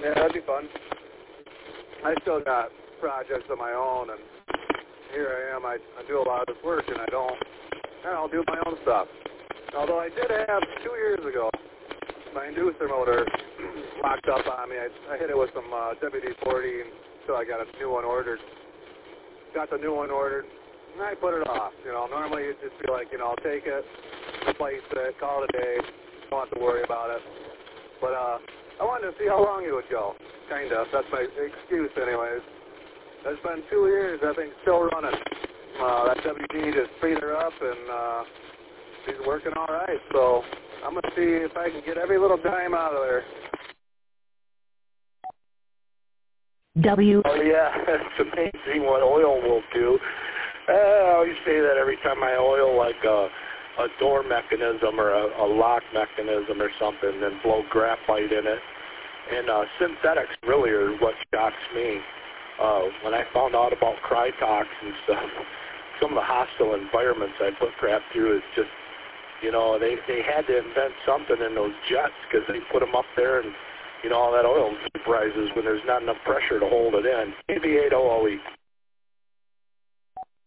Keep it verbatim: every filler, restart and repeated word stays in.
Yeah, that'd be fun. I still got projects of my own, and here I am. I, I do a lot of this work, and I don't, I don't do my own stuff. Although I did have, two years ago, my inducer motor locked up on me. I, I hit it with some uh, W D forty until I got a new one ordered. Got the new one ordered, and I put it off. You know, normally you'd just be like, you know, I'll take it, replace it, call it a day, don't have to worry about it. But uh, I wanted to see how long it would go, kind of. That's my excuse anyways. It's been two years, I think, still running. Uh, that W D just freed her up, and uh, she's working all right. So I'm going to see if I can get every little dime out of there. W. Oh, yeah, it's amazing what oil will do. Uh, I always say that every time I oil like a, a door mechanism or a, a lock mechanism or something, then blow graphite in it. And uh, synthetics really are what shocks me. Uh, when I found out about Krytox and stuff, some of the hostile environments I put crap through is just, you know, they, they had to invent something in those jets because they put them up there and, you know, all that oil vaporizes when there's not enough pressure to hold it in. A V eight O O E.